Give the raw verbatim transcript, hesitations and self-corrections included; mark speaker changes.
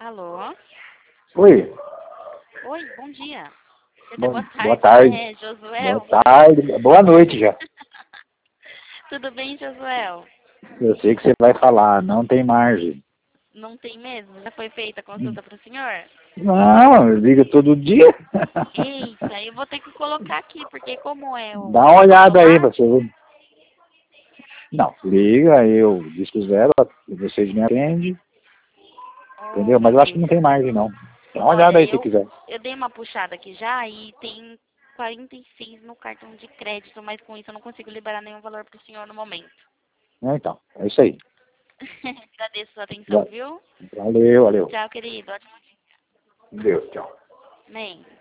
Speaker 1: Alô?
Speaker 2: Oi.
Speaker 1: Oi, bom dia.
Speaker 2: Bom,
Speaker 1: Boa tarde,
Speaker 2: boa tarde.
Speaker 1: né, Josuel?
Speaker 2: Boa tarde. Boa noite já.
Speaker 1: Tudo bem, Josuel?
Speaker 2: Eu sei que você vai falar, não tem margem.
Speaker 1: Não tem mesmo? Já foi feita a consulta para o senhor?
Speaker 2: Não, eu ligo todo dia.
Speaker 1: Eita, eu vou ter que colocar aqui, porque como é o
Speaker 2: Dá uma olhada aí pra
Speaker 1: automático...
Speaker 2: você ver. Não, liga, eu disco zero, vocês me atendem,
Speaker 1: Oh,
Speaker 2: entendeu?
Speaker 1: meu
Speaker 2: Mas eu acho que
Speaker 1: Deus.
Speaker 2: não tem margem não. Dá uma olhada
Speaker 1: Olha,
Speaker 2: aí se
Speaker 1: eu,
Speaker 2: quiser.
Speaker 1: eu dei uma puxada aqui já e tem quarenta e seis no cartão de crédito, mas com isso eu não consigo liberar nenhum valor para o senhor no momento.
Speaker 2: É, então, é isso aí.
Speaker 1: Agradeço a sua atenção,
Speaker 2: Va-
Speaker 1: viu?
Speaker 2: Valeu, valeu.
Speaker 1: Tchau, querido. Ótimo dia.
Speaker 2: Deus, tchau.
Speaker 1: Amém.